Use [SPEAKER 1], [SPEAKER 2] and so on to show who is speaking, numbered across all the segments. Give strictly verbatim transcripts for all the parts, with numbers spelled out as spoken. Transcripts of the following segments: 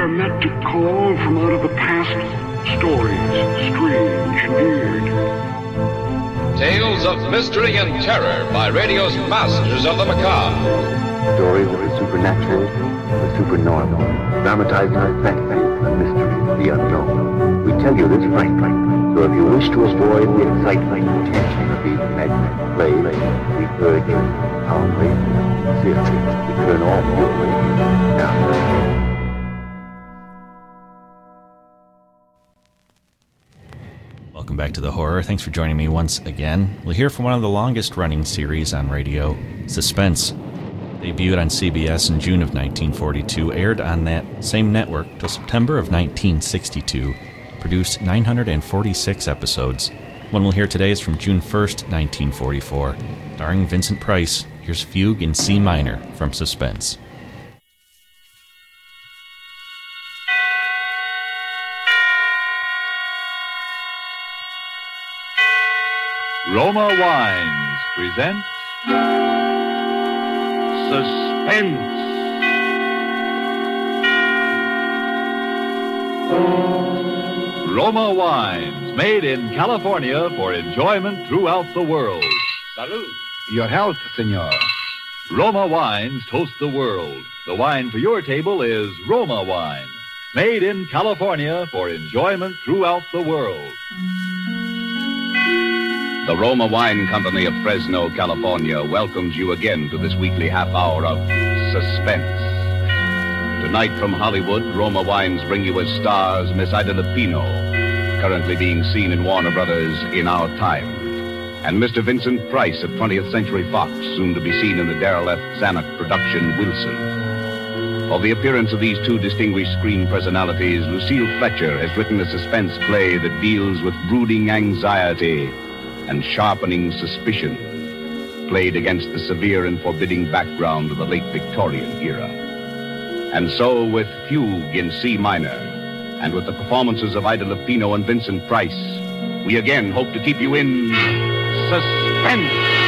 [SPEAKER 1] are meant to call from out of the past stories, strange and weird.
[SPEAKER 2] Tales of mystery and terror by radio's masters of the macabre.
[SPEAKER 3] Stories of the supernatural, the supernormal, dramatized fantasy, the mystery, the unknown. We tell you this frankly, so if you wish to avoid the excitement and tension of these imaginary plays, we urge you, calmly, sincerely, to turn off your radio now.
[SPEAKER 4] Welcome back to The Horror. Thanks for joining me once again. We'll hear from one of the longest-running series on radio, Suspense. Debuted on C B S in June of nineteen forty-two, aired on that same network till September of nineteen sixty-two, produced nine hundred forty-six episodes. One we'll hear today is from June first, nineteen forty-four. Starring Vincent Price, here's Fugue in C minor from Suspense.
[SPEAKER 5] Roma Wines present Suspense. Roma Wines, made in California for enjoyment throughout the world. Salud.
[SPEAKER 6] Your health, senor.
[SPEAKER 5] Roma Wines toast the world. The wine for your table is Roma Wine, made in California for enjoyment throughout the world.
[SPEAKER 7] The Roma Wine Company of Fresno, California, welcomes you again to this weekly half hour of Suspense. Tonight from Hollywood, Roma Wines bring you as stars Miss Ida Lupino, currently being seen in Warner Brothers In Our Time, and Mister Vincent Price of twentieth Century Fox, soon to be seen in the Darrell F. Zanuck production Wilson. For the appearance of these two distinguished screen personalities, Lucille Fletcher has written a suspense play that deals with brooding anxiety and sharpening suspicion, played against the severe and forbidding background of the late Victorian era. And so, with Fugue in C minor, and with the performances of Ida Lupino and Vincent Price, we again hope to keep you in suspense.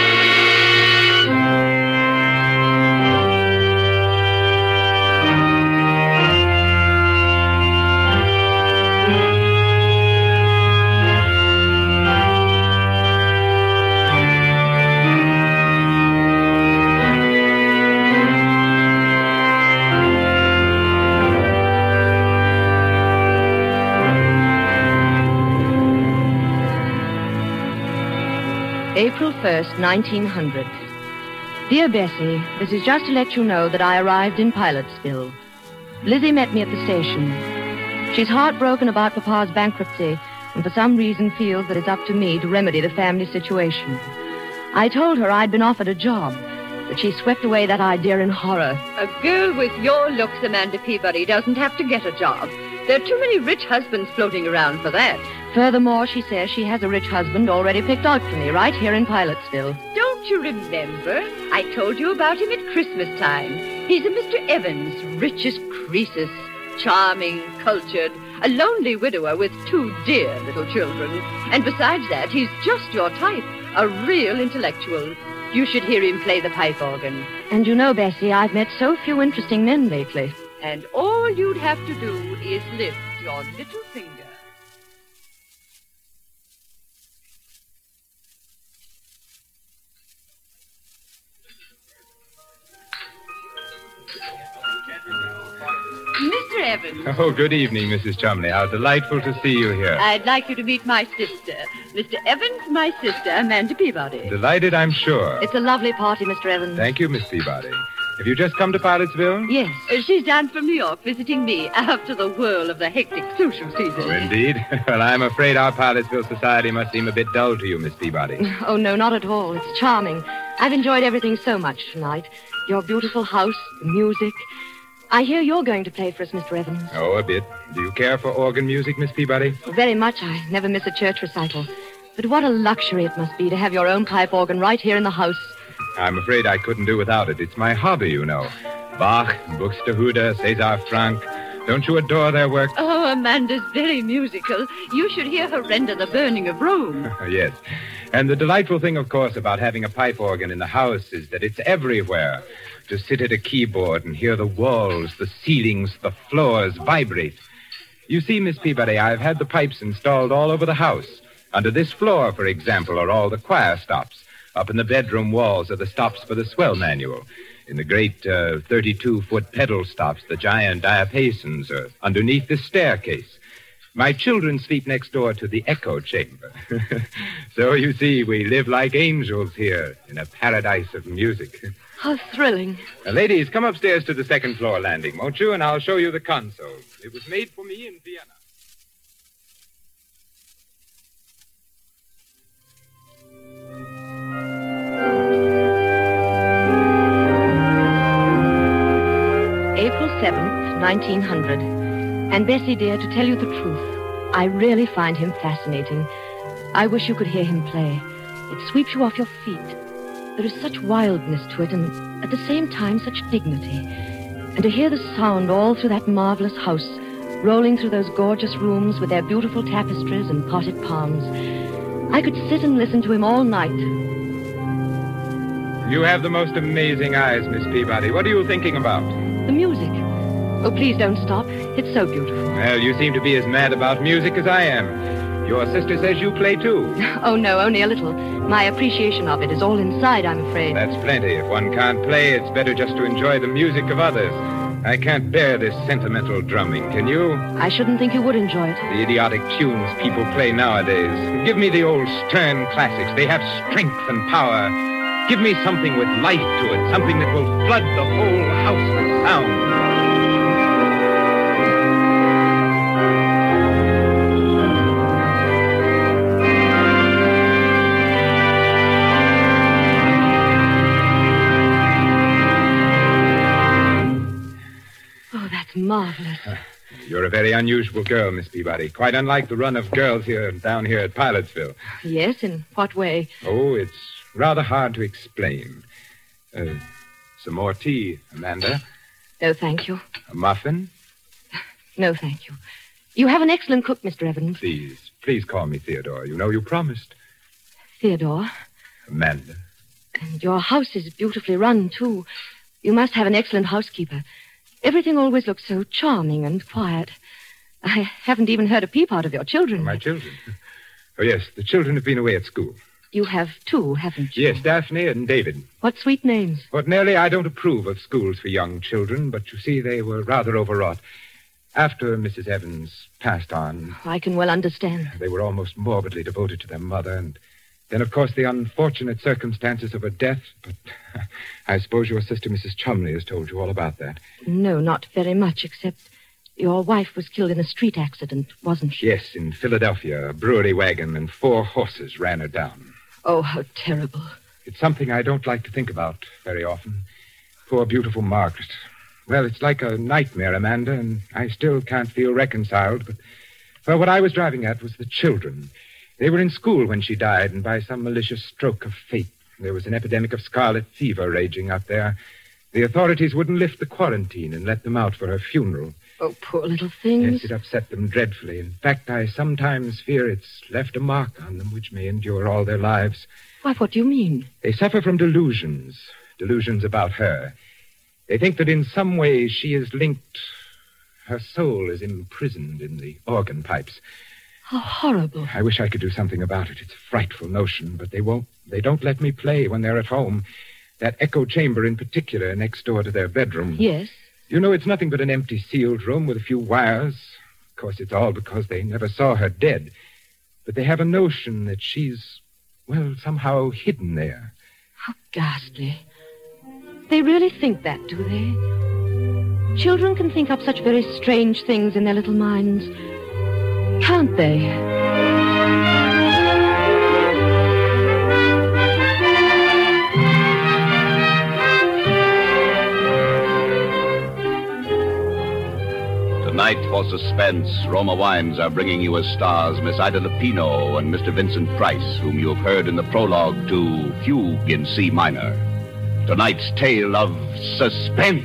[SPEAKER 8] April first, nineteen hundred. Dear Bessie, this is just to let you know that I arrived in Pilotsville. Lizzie met me at the station. She's heartbroken about Papa's bankruptcy and for some reason feels that it's up to me to remedy the family situation. I told her I'd been offered a job, but she swept away that idea in horror.
[SPEAKER 9] A girl with your looks, Amanda Peabody, doesn't have to get a job. There are too many rich husbands floating around for that.
[SPEAKER 8] Furthermore, she says she has a rich husband already picked out for me right here in Pilotsville.
[SPEAKER 9] Don't you remember? I told you about him at Christmas time. He's a Mister Evans, rich as Croesus, charming, cultured, a lonely widower with two dear little children. And besides that, he's just your type, a real intellectual. You should hear him play the pipe organ.
[SPEAKER 8] And you know, Bessie, I've met so few interesting men lately.
[SPEAKER 9] And all you'd have to do is lift your little finger. Mister Evans.
[SPEAKER 6] Oh, good evening, Missus Chumley. How delightful to see you here.
[SPEAKER 9] I'd like you to meet my sister. Mister Evans, my sister, Amanda Peabody.
[SPEAKER 6] Delighted, I'm sure.
[SPEAKER 8] It's a lovely party, Mister Evans.
[SPEAKER 6] Thank you, Miss Peabody. Have you just come to Pilotsville?
[SPEAKER 8] Yes.
[SPEAKER 9] Uh, she's down from New York visiting me after the whirl of the hectic social season.
[SPEAKER 6] Oh, indeed? Well, I'm afraid our Pilotsville society must seem a bit dull to you, Miss Peabody.
[SPEAKER 8] Oh, no, not at all. It's charming. I've enjoyed everything so much tonight. Your beautiful house, the music. I hear you're going to play for us, Mister Evans.
[SPEAKER 6] Oh, a bit. Do you care for organ music, Miss Peabody?
[SPEAKER 8] Very much. I never miss a church recital. But what a luxury it must be to have your own pipe organ right here in the house.
[SPEAKER 6] I'm afraid I couldn't do without it. It's my hobby, you know. Bach, Buxtehude, César Franck. Don't you adore their work?
[SPEAKER 9] Oh, Amanda's very musical. You should hear her render The Burning of Rome.
[SPEAKER 6] Yes. And the delightful thing, of course, about having a pipe organ in the house is that it's everywhere. To sit at a keyboard and hear the walls, the ceilings, the floors vibrate. You see, Miss Peabody, I've had the pipes installed all over the house. Under this floor, for example, are all the choir stops. Up in the bedroom walls are the stops for the swell manual. In the great uh, thirty-two-foot pedal stops, the giant diapasons are underneath the staircase. My children sleep next door to the echo chamber. So, you see, we live like angels here in a paradise of music.
[SPEAKER 8] How thrilling.
[SPEAKER 6] Now, ladies, come upstairs to the second floor landing, won't you? And I'll show you the console. It was made for me in Vienna.
[SPEAKER 8] April seventh, nineteen hundred. And Bessie, dear, to tell you the truth, I really find him fascinating. I wish you could hear him play. It sweeps you off your feet. There is such wildness to it, and at the same time such dignity. And to hear the sound all through that marvelous house, rolling through those gorgeous rooms with their beautiful tapestries and potted palms. I could sit and listen to him all night.
[SPEAKER 6] You have the most amazing eyes, Miss Peabody. What are you thinking about?
[SPEAKER 8] The music. Oh, please don't stop. It's so beautiful.
[SPEAKER 6] Well, you seem to be as mad about music as I am. Your sister says you play, too.
[SPEAKER 8] Oh, no, only a little. My appreciation of it is all inside, I'm afraid.
[SPEAKER 6] That's plenty. If one can't play, it's better just to enjoy the music of others. I can't bear this sentimental drumming, can you?
[SPEAKER 8] I shouldn't think you would enjoy it.
[SPEAKER 6] The idiotic tunes people play nowadays. Give me the old stern classics. They have strength and power. Give me something with life to it, something that will flood the whole house with sound.
[SPEAKER 8] Marvelous.
[SPEAKER 6] Uh, you're a very unusual girl, Miss Peabody. Quite unlike the run of girls here down here at Pilotsville.
[SPEAKER 8] Yes, in what way?
[SPEAKER 6] Oh, it's rather hard to explain. Uh, some more tea, Amanda?
[SPEAKER 8] No, thank you.
[SPEAKER 6] A muffin?
[SPEAKER 8] No, thank you. You have an excellent cook, Mister Evans.
[SPEAKER 6] Please, please call me Theodore. You know you promised.
[SPEAKER 8] Theodore?
[SPEAKER 6] Amanda.
[SPEAKER 8] And your house is beautifully run, too. You must have an excellent housekeeper. Everything always looks so charming and quiet. I haven't even heard a peep out of your children.
[SPEAKER 6] My children? Oh, yes, the children have been away at school.
[SPEAKER 8] You have two, haven't you?
[SPEAKER 6] Yes, Daphne and David.
[SPEAKER 8] What sweet names.
[SPEAKER 6] Ordinarily, I don't approve of schools for young children, but you see, they were rather overwrought. After Missus Evans passed on...
[SPEAKER 8] I can well understand.
[SPEAKER 6] They were almost morbidly devoted to their mother, and then, of course, the unfortunate circumstances of her death. But I suppose your sister, Missus Chumley, has told you all about that.
[SPEAKER 8] No, not very much, except your wife was killed in a street accident, wasn't she?
[SPEAKER 6] Yes, in Philadelphia. A brewery wagon and four horses ran her down.
[SPEAKER 8] Oh, how terrible.
[SPEAKER 6] It's something I don't like to think about very often. Poor, beautiful Margaret. Well, it's like a nightmare, Amanda, and I still can't feel reconciled. But, well, what I was driving at was the children. They were in school when she died, and by some malicious stroke of fate, there was an epidemic of scarlet fever raging up there. The authorities wouldn't lift the quarantine and let them out for her funeral.
[SPEAKER 8] Oh, poor little things.
[SPEAKER 6] Yes, it upset them dreadfully. In fact, I sometimes fear it's left a mark on them which may endure all their lives.
[SPEAKER 8] Why, what do you mean?
[SPEAKER 6] They suffer from delusions, delusions about her. They think that in some way she is linked, her soul is imprisoned in the organ pipes.
[SPEAKER 8] How horrible.
[SPEAKER 6] I wish I could do something about it. It's a frightful notion, but they won't. They don't let me play when they're at home. That echo chamber in particular, next door to their bedroom.
[SPEAKER 8] Yes?
[SPEAKER 6] You know, it's nothing but an empty sealed room with a few wires. Of course, it's all because they never saw her dead. But they have a notion that she's, well, somehow hidden there.
[SPEAKER 8] How ghastly. They really think that, do they? Children can think up such very strange things in their little minds. Can't they?
[SPEAKER 7] Tonight, for Suspense, Roma Wines are bringing you as stars Miss Ida Lupino and Mister Vincent Price, whom you have heard in the prologue to Fugue in C minor. Tonight's tale of suspense.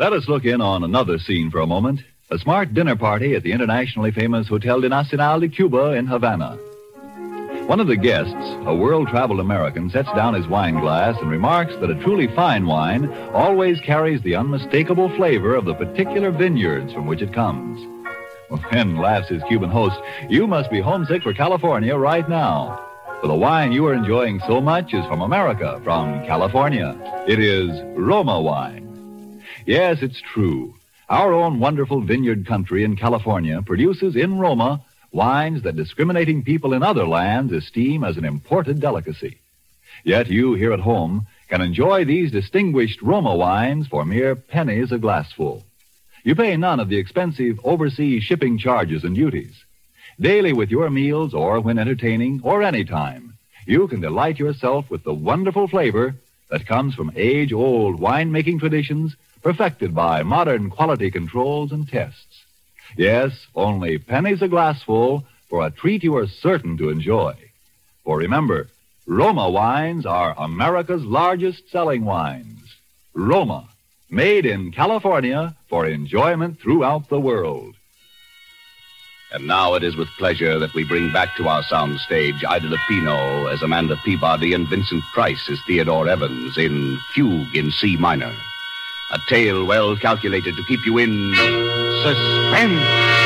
[SPEAKER 5] Let us look in on another scene for a moment. A smart dinner party at the internationally famous Hotel de Nacional de Cuba in Havana. One of the guests, a world-traveled American, sets down his wine glass and remarks that a truly fine wine always carries the unmistakable flavor of the particular vineyards from which it comes. Well, then, laughs his Cuban host, you must be homesick for California right now. For the wine you are enjoying so much is from America, from California. It is Roma wine. Yes, it's true. Our own wonderful vineyard country in California produces in Roma wines that discriminating people in other lands esteem as an imported delicacy. Yet you here at home can enjoy these distinguished Roma wines for mere pennies a glassful. You pay none of the expensive overseas shipping charges and duties. Daily with your meals or when entertaining or any time, you can delight yourself with the wonderful flavor that comes from age-old wine-making traditions perfected by modern quality controls and tests. Yes, only pennies a glassful for a treat you are certain to enjoy. For remember, Roma wines are America's largest selling wines. Roma, made in California for enjoyment throughout the world.
[SPEAKER 7] And now it is with pleasure that we bring back to our sound stage Ida Lupino as Amanda Peabody and Vincent Price as Theodore Evans in Fugue in C minor. A tale well calculated to keep you in suspense.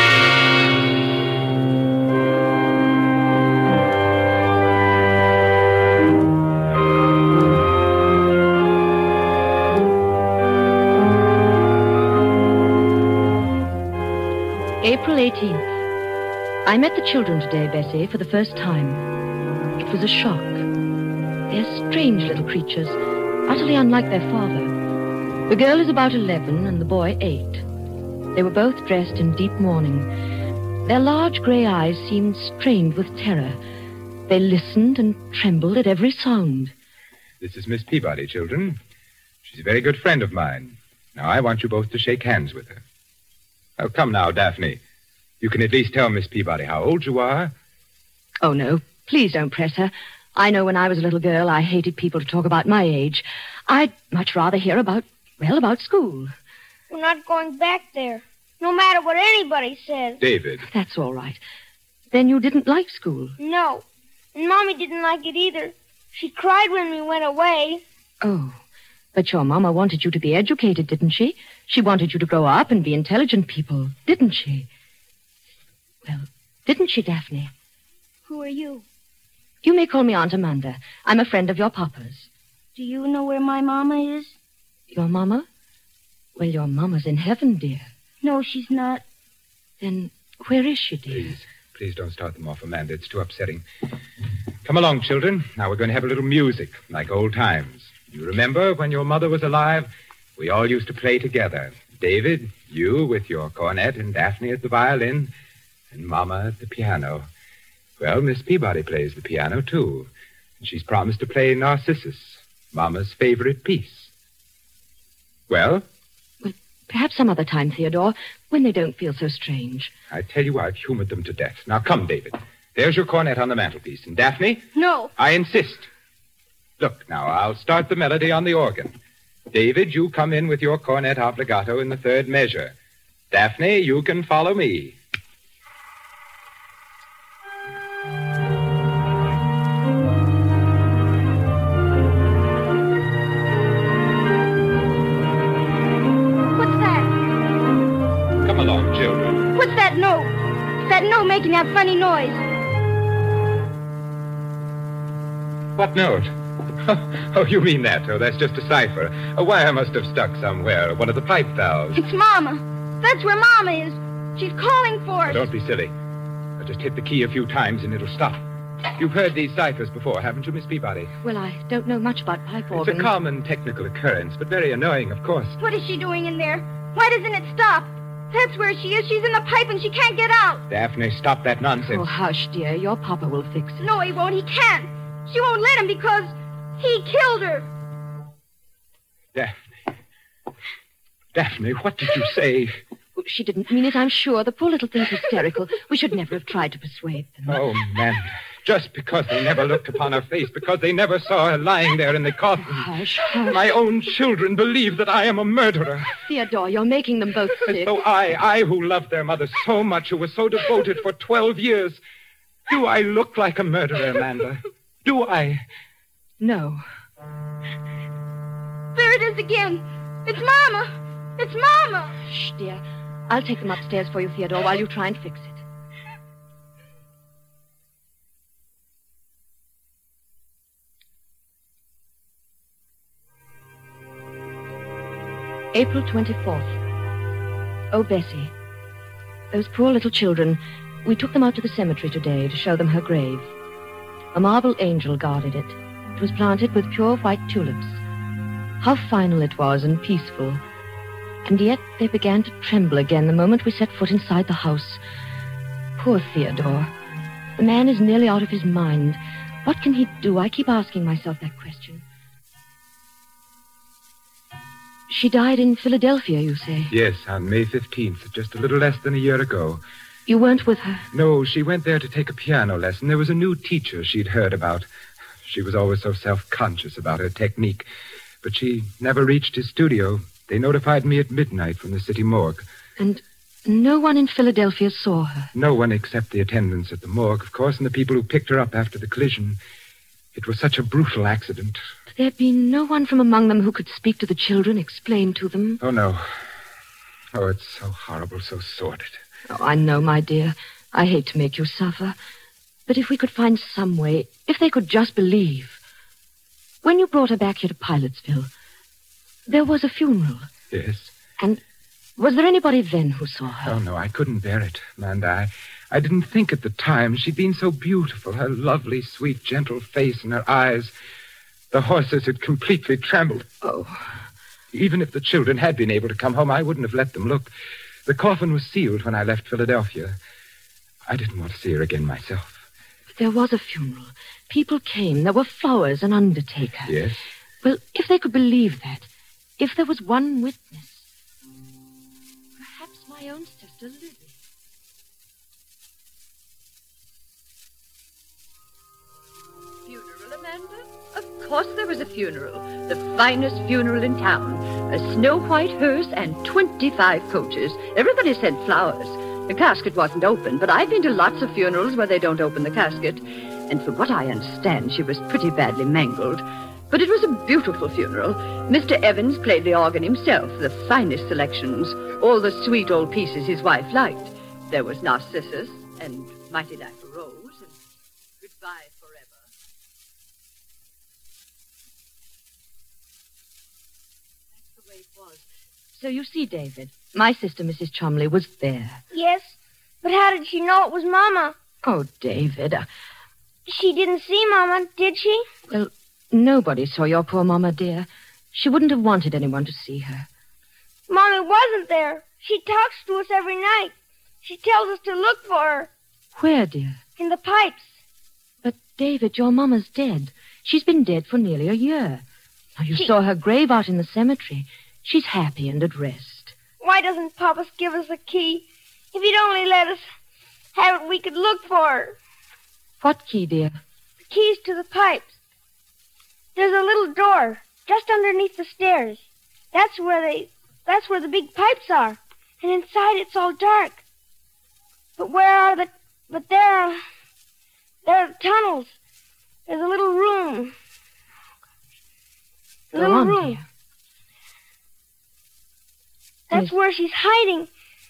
[SPEAKER 8] April eighteenth. I met the children today, Bessie, for the first time. It was a shock. They're strange little creatures, utterly unlike their father. The girl is about eleven and the boy eight. They were both dressed in deep mourning. Their large gray eyes seemed strained with terror. They listened and trembled at every sound.
[SPEAKER 6] This is Miss Peabody, children. She's a very good friend of mine. Now, I want you both to shake hands with her. Oh, come now, Daphne. You can at least tell Miss Peabody how old you are.
[SPEAKER 8] Oh, no. Please don't press her. I know when I was a little girl, I hated people to talk about my age. I'd much rather hear about, well, about school.
[SPEAKER 10] We're not going back there, no matter what anybody says.
[SPEAKER 6] David.
[SPEAKER 8] That's all right. Then you didn't like school?
[SPEAKER 10] No. And Mommy didn't like it either. She cried when we went away.
[SPEAKER 8] Oh. But your Mama wanted you to be educated, didn't she? She wanted you to grow up and be intelligent people, didn't she? Well, didn't she, Daphne?
[SPEAKER 10] Who are you?
[SPEAKER 8] You may call me Aunt Amanda. I'm a friend of your Papa's.
[SPEAKER 10] Do you know where my Mama is?
[SPEAKER 8] Your Mama? Well, your Mama's in heaven, dear.
[SPEAKER 10] No, she's not.
[SPEAKER 8] Then where is she, dear?
[SPEAKER 6] Please, please don't start them off, Amanda. It's too upsetting. Come along, children. Now we're going to have a little music, like old times. You remember when your mother was alive? We all used to play together. David, you with your cornet and Daphne at the violin, and Mama at the piano. Well, Miss Peabody plays the piano, too. And she's promised to play Narcissus, Mama's favorite piece. Well?
[SPEAKER 8] Well, perhaps some other time, Theodore, when they don't feel so strange.
[SPEAKER 6] I tell you, I've humored them to death. Now, come, David. There's your cornet on the mantelpiece. And Daphne?
[SPEAKER 10] No.
[SPEAKER 6] I insist. Look, now, I'll start the melody on the organ. David, you come in with your cornet obbligato in the third measure. Daphne, you can follow me.
[SPEAKER 10] What's that?
[SPEAKER 6] Come along, children.
[SPEAKER 10] What's that note? That note making that funny noise.
[SPEAKER 6] What note? Oh, you mean that? Oh, that's just a cipher. A wire must have stuck somewhere. One of the pipe valves.
[SPEAKER 10] It's Mama. That's where Mama is. She's calling for us.
[SPEAKER 6] Now, don't be silly. I'll just hit the key a few times and it'll stop. You've heard these ciphers before, haven't you, Miss Peabody?
[SPEAKER 8] Well, I don't know much about pipe organs.
[SPEAKER 6] It's a common technical occurrence, but very annoying, of course.
[SPEAKER 10] What is she doing in there? Why doesn't it stop? That's where she is. She's in the pipe and she can't get out.
[SPEAKER 6] Daphne, stop that nonsense.
[SPEAKER 8] Oh, hush, dear. Your Papa will fix it.
[SPEAKER 10] No, he won't. He can't. She won't let him because he killed her.
[SPEAKER 6] Daphne. Daphne, what did you say?
[SPEAKER 8] Oh, she didn't mean it, I'm sure. The poor little thing's hysterical. We should never have tried to persuade them.
[SPEAKER 6] Oh, man. Just because they never looked upon her face, because they never saw her lying there in the coffin.
[SPEAKER 8] Hush, hush.
[SPEAKER 6] My own children believe that I am a murderer.
[SPEAKER 8] Theodore, you're making them both
[SPEAKER 6] And
[SPEAKER 8] sick.
[SPEAKER 6] so I, I who loved their mother so much, who was so devoted for twelve years, do I look like a murderer, Amanda? Do I?
[SPEAKER 8] No.
[SPEAKER 10] There it is again. It's Mama. It's Mama.
[SPEAKER 8] Shh, dear. I'll take them upstairs for you, Theodore, while you try and fix it. April twenty-fourth. Oh, Bessie. Those poor little children. We took them out to the cemetery today to show them her grave. A marble angel guarded it. It was planted with pure white tulips. How final it was and peaceful. And yet they began to tremble again the moment we set foot inside the house. Poor Theodore. The man is nearly out of his mind. What can he do? I keep asking myself that question. She died in Philadelphia, you say?
[SPEAKER 6] Yes, on May fifteenth, just a little less than a year ago.
[SPEAKER 8] You weren't with her?
[SPEAKER 6] No, she went there to take a piano lesson. There was a new teacher she'd heard about. She was always so self-conscious about her technique. But she never reached his studio. They notified me at midnight from the city morgue.
[SPEAKER 8] And no one in Philadelphia saw her?
[SPEAKER 6] No one except the attendants at the morgue, of course, and the people who picked her up after the collision. It was such a brutal accident.
[SPEAKER 8] There'd be no one from among them who could speak to the children, explain to them?
[SPEAKER 6] Oh, no. Oh, it's so horrible, so sordid.
[SPEAKER 8] Oh, I know, my dear. I hate to make you suffer. But if we could find some way, if they could just believe. When you brought her back here to Pilotsville, there was a funeral.
[SPEAKER 6] Yes.
[SPEAKER 8] And was there anybody then who saw her?
[SPEAKER 6] Oh, no, I couldn't bear it, Amanda. I, I didn't think at the time. She'd been so beautiful, her lovely, sweet, gentle face and her eyes. The horses had completely trembled.
[SPEAKER 8] Oh.
[SPEAKER 6] Even if the children had been able to come home, I wouldn't have let them look. The coffin was sealed when I left Philadelphia. I didn't want to see her again myself.
[SPEAKER 8] But there was a funeral. People came. There were flowers, an undertaker.
[SPEAKER 6] Yes?
[SPEAKER 8] Well, if they could believe that, if there was one witness, perhaps my own sister, Lizzie.
[SPEAKER 9] Funeral, Amanda? Of course there was a funeral. The finest funeral in town. A snow-white hearse and twenty-five coaches. Everybody sent flowers. The casket wasn't open, but I've been to lots of funerals where they don't open the casket. And from what I understand, she was pretty badly mangled. But it was a beautiful funeral. Mister Evans played the organ himself, the finest selections. All the sweet old pieces his wife liked. There was Narcissus and Mighty Like a Rose and Goodbye Forever.
[SPEAKER 8] That's the way it was. So you see, David, my sister, Missus Chumley, was there.
[SPEAKER 10] Yes, but how did she know it was Mama?
[SPEAKER 8] Oh, David. Uh,
[SPEAKER 10] She didn't see Mama, did she?
[SPEAKER 8] well, nobody saw your poor Mama, dear. She wouldn't have wanted anyone to see her.
[SPEAKER 10] Mommy wasn't there. She talks to us every night. She tells us to look for her
[SPEAKER 8] Where, dear?
[SPEAKER 10] in the pipes.
[SPEAKER 8] But, David, your Mama's dead. She's been dead for nearly a year. Now, you
[SPEAKER 10] She-
[SPEAKER 8] saw her grave out in the cemetery. She's happy and at rest.
[SPEAKER 10] Why doesn't Papa give us a key? If he'd only let us have it, we could look for her.
[SPEAKER 8] What key, dear?
[SPEAKER 10] The keys to the pipes. There's a little door just underneath the stairs. That's where they, that's where the big pipes are. And inside it's all dark. But where are the, but there are, there are tunnels. There's a little room. A
[SPEAKER 8] Go
[SPEAKER 10] little
[SPEAKER 8] on,
[SPEAKER 10] room.
[SPEAKER 8] dear.
[SPEAKER 10] That's
[SPEAKER 8] Miss-
[SPEAKER 10] where she's hiding.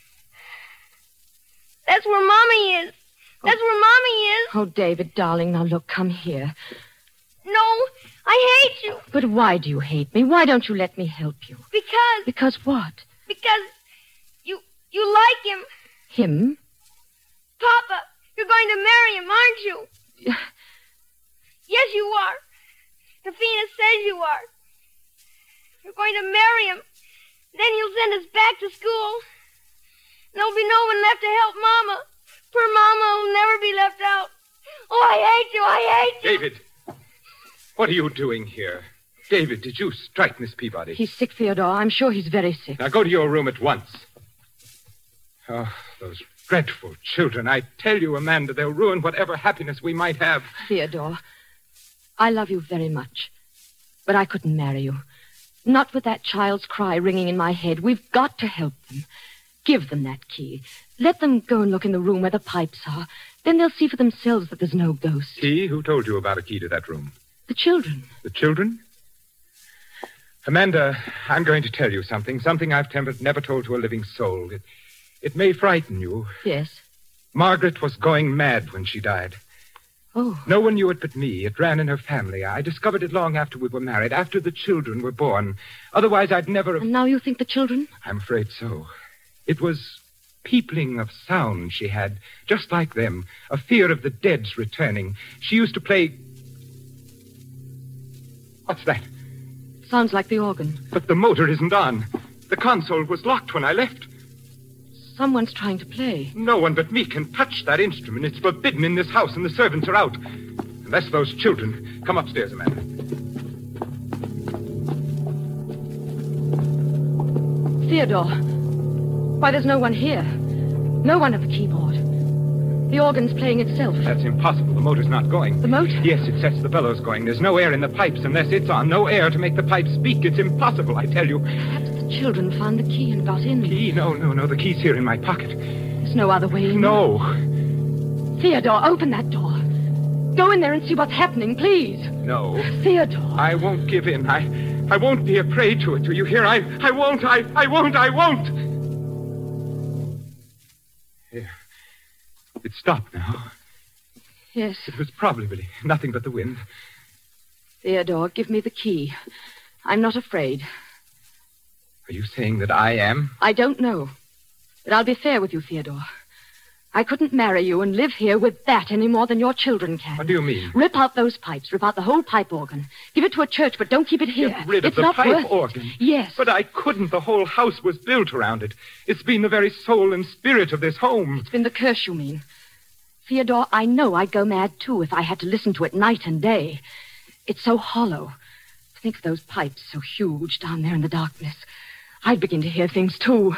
[SPEAKER 10] That's where Mommy is. That's where Mommy is.
[SPEAKER 8] Oh, David, darling, now look, come here.
[SPEAKER 10] No, I hate you.
[SPEAKER 8] But why do you hate me? Why don't you let me help you?
[SPEAKER 10] Because,
[SPEAKER 8] Because what?
[SPEAKER 10] because you, you like him.
[SPEAKER 8] Him?
[SPEAKER 10] Papa, you're going to marry him, aren't you? Yes, you are. Tafina says you are. You're going to marry him. Then you'll send us back to school. There'll be no one left to help Mama. Poor Mama will never be left out. Oh, I hate you. I hate you.
[SPEAKER 6] David, what are you doing here? David, did you strike Miss Peabody?
[SPEAKER 8] He's sick, Theodore. I'm sure he's very sick.
[SPEAKER 6] Now go to your room at once. Oh, those dreadful children. I tell you, Amanda, they'll ruin whatever happiness we might have.
[SPEAKER 8] Theodore, I love you very much, but I couldn't marry you. Not with that child's cry ringing in my head. We've got to help them. Give them that key. Let them go and look in the room where the pipes are. Then they'll see for themselves that there's no ghost.
[SPEAKER 6] Key? Who told you about a key to that room?
[SPEAKER 8] The children.
[SPEAKER 6] The children? Amanda, I'm going to tell you something. Something I've tempered, never told to a living soul. It, it may frighten you.
[SPEAKER 8] Yes.
[SPEAKER 6] Margaret was going mad when she died.
[SPEAKER 8] Oh.
[SPEAKER 6] No one knew it but me. It ran in her family. I discovered it long after we were married, after the children were born. Otherwise, I'd never have...
[SPEAKER 8] And now you think the children?
[SPEAKER 6] I'm afraid so. It was peopling of sound she had, just like them. A fear of the dead's returning. She used to play... What's that?
[SPEAKER 8] Sounds like the organ.
[SPEAKER 6] But the motor isn't on. The console was locked when I left.
[SPEAKER 8] Someone's trying to play.
[SPEAKER 6] No one but me can touch that instrument. It's forbidden in this house, and the servants are out. Unless those children... Come upstairs, Amanda.
[SPEAKER 8] Theodore. Why, there's no one here. No one at the keyboard. The organ's playing itself.
[SPEAKER 6] That's impossible. The motor's not going.
[SPEAKER 8] The motor?
[SPEAKER 6] Yes, it sets the bellows going. There's no air in the pipes unless it's on. No air to make the pipes speak. It's impossible, I tell you.
[SPEAKER 8] Perhaps the children found the key and got in.
[SPEAKER 6] Key? No, no, no. The key's here in my pocket.
[SPEAKER 8] There's no other way in.
[SPEAKER 6] No.
[SPEAKER 8] Theodore, open that door. Go in there and see what's happening, please.
[SPEAKER 6] No.
[SPEAKER 8] Theodore.
[SPEAKER 6] I won't give in. I I won't be a prey to it. Do you hear? I, I won't. I, I won't. I won't. Here. It's stopped now.
[SPEAKER 8] Yes.
[SPEAKER 6] It was probably nothing but the wind.
[SPEAKER 8] Theodore, give me the key. I'm not afraid.
[SPEAKER 6] Are you saying that I am?
[SPEAKER 8] I don't know. But I'll be fair with you, Theodore. I couldn't marry you and live here with that any more than your children can.
[SPEAKER 6] What do you mean?
[SPEAKER 8] Rip out those pipes. Rip out the whole pipe organ. Give it to a church, but don't keep it here.
[SPEAKER 6] Get rid of
[SPEAKER 8] it's
[SPEAKER 6] the
[SPEAKER 8] not
[SPEAKER 6] pipe
[SPEAKER 8] worth
[SPEAKER 6] organ?
[SPEAKER 8] It. Yes.
[SPEAKER 6] But I couldn't. The whole house was built around it. It's been the very soul and spirit of this home.
[SPEAKER 8] It's been the curse, you mean. Theodore, I know I'd go mad, too, if I had to listen to it night and day. It's so hollow. Think of those pipes so huge down there in the darkness. I'd begin to hear things, too.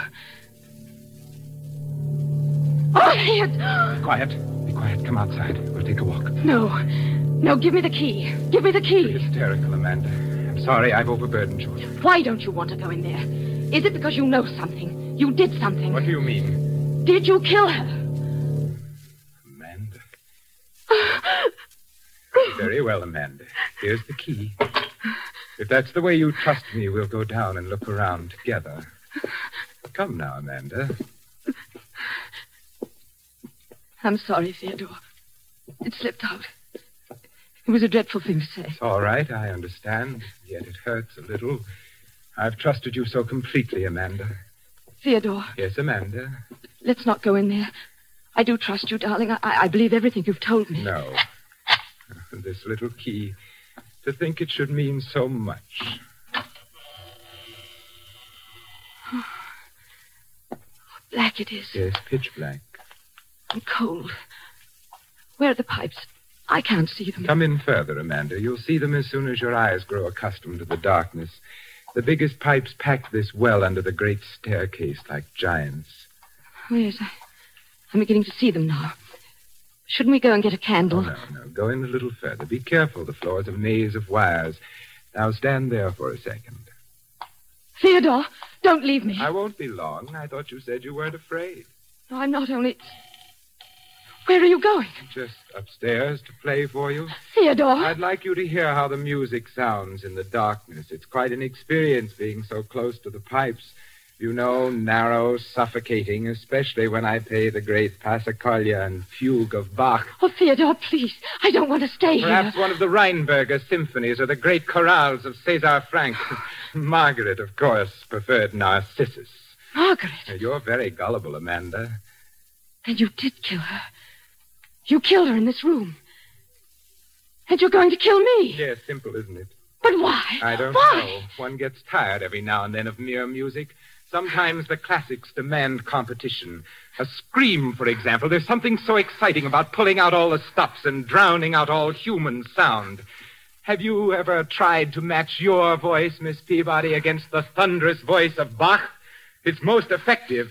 [SPEAKER 8] Oh, Theodore!
[SPEAKER 6] Be quiet. Be quiet. Come outside. We'll take a walk.
[SPEAKER 8] No. No, give me the key. Give me the key.
[SPEAKER 6] You're hysterical, Amanda. I'm sorry I've overburdened you.
[SPEAKER 8] Why don't you want to go in there? Is it because you know something? You did something?
[SPEAKER 6] What do you mean?
[SPEAKER 8] Did you kill her?
[SPEAKER 6] Amanda. Very well, Amanda. Here's the key. If that's the way you trust me, we'll go down and look around together. Come now, Amanda.
[SPEAKER 8] I'm sorry, Theodore. It slipped out. It was a dreadful thing to say.
[SPEAKER 6] It's all right, I understand. Yet it hurts a little. I've trusted you so completely, Amanda.
[SPEAKER 8] Theodore.
[SPEAKER 6] Yes, Amanda?
[SPEAKER 8] Let's not go in there. I do trust you, darling. I, I believe everything you've told me.
[SPEAKER 6] No. This little key. To think it should mean so much.
[SPEAKER 8] How black it is.
[SPEAKER 6] Yes, pitch black.
[SPEAKER 8] And cold. Where are the pipes? I can't see them.
[SPEAKER 6] Come in further, Amanda. You'll see them as soon as your eyes grow accustomed to the darkness. The biggest pipes packed this well under the great staircase like giants.
[SPEAKER 8] Oh, yes, I, I'm beginning to see them now. Shouldn't we go and get a candle?
[SPEAKER 6] Oh, no, no. Go in a little further. Be careful. The floor's a maze of wires. Now stand there for a second.
[SPEAKER 8] Theodore, don't leave me.
[SPEAKER 6] I won't be long. I thought you said you weren't afraid.
[SPEAKER 8] No, I'm not only... Where are you going?
[SPEAKER 6] Just upstairs to play for you.
[SPEAKER 8] Theodore.
[SPEAKER 6] I'd like you to hear how the music sounds in the darkness. It's quite an experience being so close to the pipes. You know, narrow, suffocating, especially when I play the great Passacaglia and Fugue of Bach.
[SPEAKER 8] Oh, Theodore, please. I don't want to stay
[SPEAKER 6] Perhaps
[SPEAKER 8] here.
[SPEAKER 6] one of the Rheinberger symphonies or the great chorales of César Franck. Margaret, of course, preferred Narcissus.
[SPEAKER 8] Margaret?
[SPEAKER 6] You're very gullible, Amanda.
[SPEAKER 8] Then you did kill her. You killed her in this room. And you're going to kill me.
[SPEAKER 6] Yes, simple, isn't it?
[SPEAKER 8] But why?
[SPEAKER 6] I don't
[SPEAKER 8] why?
[SPEAKER 6] know. One gets tired every now and then of mere music. Sometimes the classics demand competition. A scream, for example. There's something so exciting about pulling out all the stops and drowning out all human sound. Have you ever tried to match your voice, Miss Peabody, against the thunderous voice of Bach? It's most effective.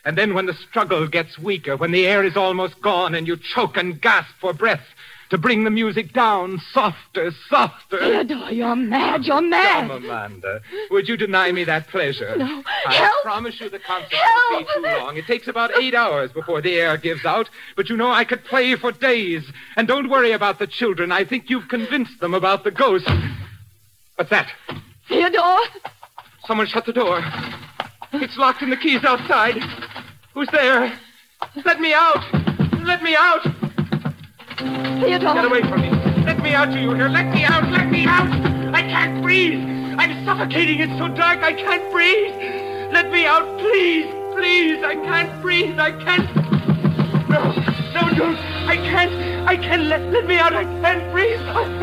[SPEAKER 6] And then when the struggle gets weaker, when the air is almost gone and you choke and gasp for breath, to bring the music down softer, softer.
[SPEAKER 9] Theodore, you're mad. You're mad.
[SPEAKER 6] Come, Amanda. Would you deny me that pleasure?
[SPEAKER 9] No.
[SPEAKER 6] I
[SPEAKER 9] Help.
[SPEAKER 6] promise you the concert
[SPEAKER 9] Help.
[SPEAKER 6] won't be too long. It takes about eight hours before the air gives out. But you know, I could play for days. And don't worry about the children. I think you've convinced them about the ghost. What's that?
[SPEAKER 9] Theodore.
[SPEAKER 6] Someone shut the door. It's locked and the key's outside. Who's there? Let me out. Let me out.
[SPEAKER 9] Theodore.
[SPEAKER 6] Get away from me. Let me out, do you hear? Let me out. Let me out. I can't breathe. I'm suffocating. It's so dark. I can't breathe. Let me out, please. Please. I can't breathe. I can't. No. No, don't. I can't. I can't. Let, let me out. I can't breathe.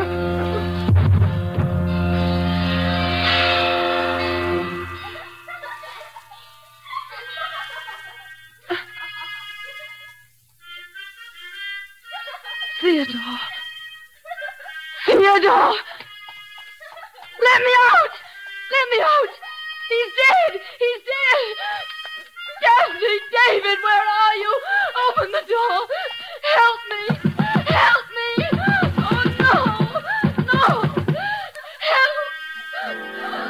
[SPEAKER 9] Theodore. Theodore! Let me out! Let me out! He's dead! He's dead! Daphne, David, where are you? Open the door! Help me! Help me! Oh, no! No! Help!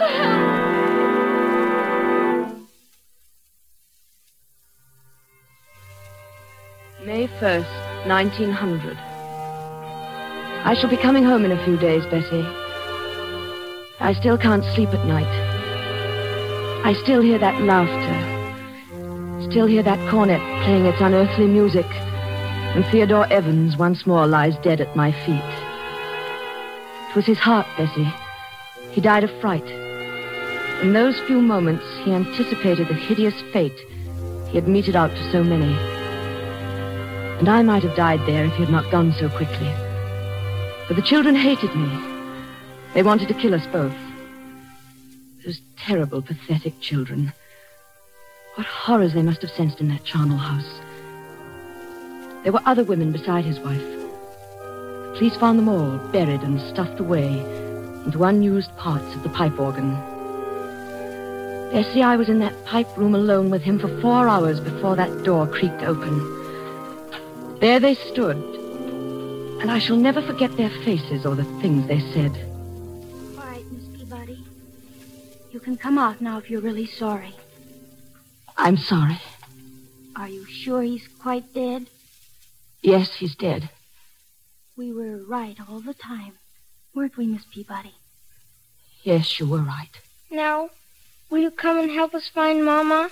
[SPEAKER 9] Help!
[SPEAKER 8] May first, nineteen hundred. I shall be coming home in a few days, Bessie. I still can't sleep at night. I still hear that laughter. Still hear that cornet playing its unearthly music. And Theodore Evans once more lies dead at my feet. It was his heart, Bessie. He died of fright. In those few moments, he anticipated the hideous fate he had meted out to so many. And I might have died there if he had not gone so quickly. For the children hated me. They wanted to kill us both. Those terrible, pathetic children. What horrors they must have sensed in that charnel house. There were other women beside his wife. The police found them all buried and stuffed away into unused parts of the pipe organ. Bessie, I was in that pipe room alone with him for four hours before that door creaked open. There they stood, and I shall never forget their faces or the things they said.
[SPEAKER 11] All right, Miss Peabody. You can come out now if you're really sorry.
[SPEAKER 8] I'm sorry.
[SPEAKER 11] Are you sure he's quite dead?
[SPEAKER 8] Yes, he's dead.
[SPEAKER 11] We were right all the time, weren't we, Miss Peabody?
[SPEAKER 8] Yes, you were right.
[SPEAKER 10] Now, will you come and help us find Mama?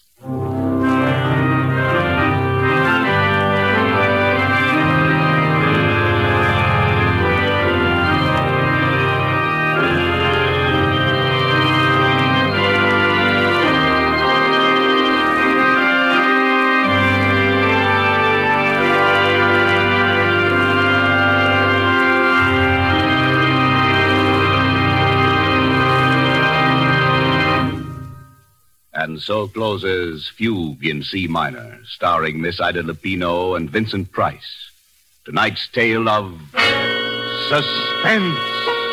[SPEAKER 7] And so closes Fugue in C minor, starring Miss Ida Lupino and Vincent Price. Tonight's tale of Suspense.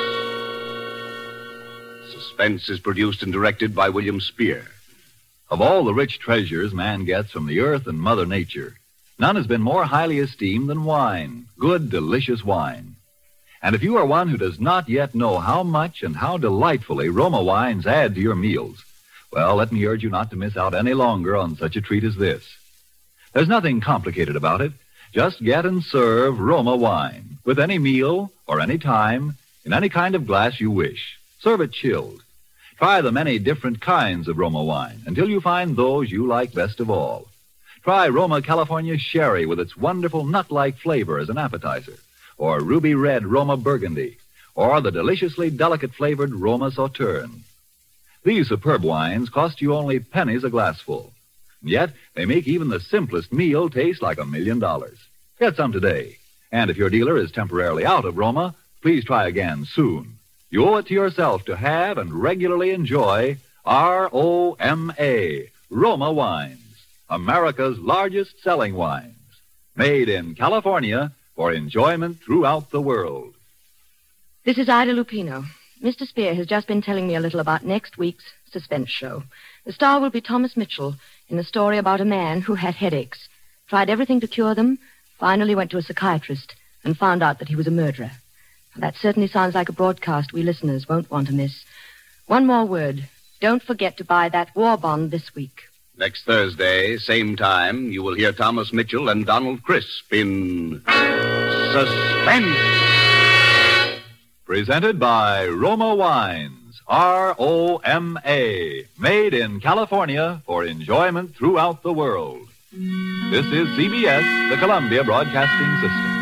[SPEAKER 7] Suspense is produced and directed by William Spear.
[SPEAKER 5] Of all the rich treasures man gets from the earth and Mother Nature, none has been more highly esteemed than wine, good, delicious wine. And if you are one who does not yet know how much and how delightfully Roma wines add to your meals, well, let me urge you not to miss out any longer on such a treat as this. There's nothing complicated about it. Just get and serve Roma wine with any meal or any time in any kind of glass you wish. Serve it chilled. Try the many different kinds of Roma wine until you find those you like best of all. Try Roma California Sherry with its wonderful nut-like flavor as an appetizer, or Ruby Red Roma Burgundy, or the deliciously delicate-flavored Roma Sauterne. These superb wines cost you only pennies a glassful. Yet, they make even the simplest meal taste like a million dollars. Get some today. And if your dealer is temporarily out of Roma, please try again soon. You owe it to yourself to have and regularly enjoy R O M A, Roma Wines, America's largest selling wines. Made in California for enjoyment throughout the world.
[SPEAKER 8] This is Ida Lupino. Mister Spear has just been telling me a little about next week's suspense show. The star will be Thomas Mitchell in a story about a man who had headaches, tried everything to cure them, finally went to a psychiatrist, and found out that he was a murderer. That certainly sounds like a broadcast we listeners won't want to miss. One more word. Don't forget to buy that war bond this week.
[SPEAKER 7] Next Thursday, same time, you will hear Thomas Mitchell and Donald Crisp in Suspense.
[SPEAKER 5] Presented by Roma Wines, R O M A, made in California for enjoyment throughout the world. This is C B S, the Columbia Broadcasting System.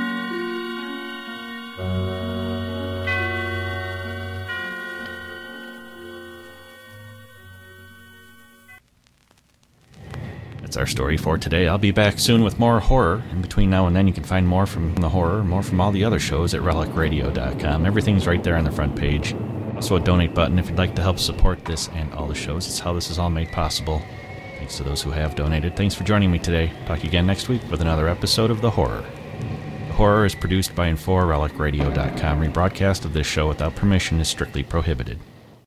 [SPEAKER 4] That's our story for today. I'll be back soon with more horror. In between now and then, you can find more from the horror, more from all the other shows at relic radio dot com. Everything's right there on the front page. Also a donate button if you'd like to help support this and all the shows. It's how this is all made possible. Thanks to those who have donated. Thanks for joining me today. Talk to you again next week with another episode of The Horror. The Horror is produced by Info relic radio dot com. Rebroadcast of this show without permission is strictly prohibited.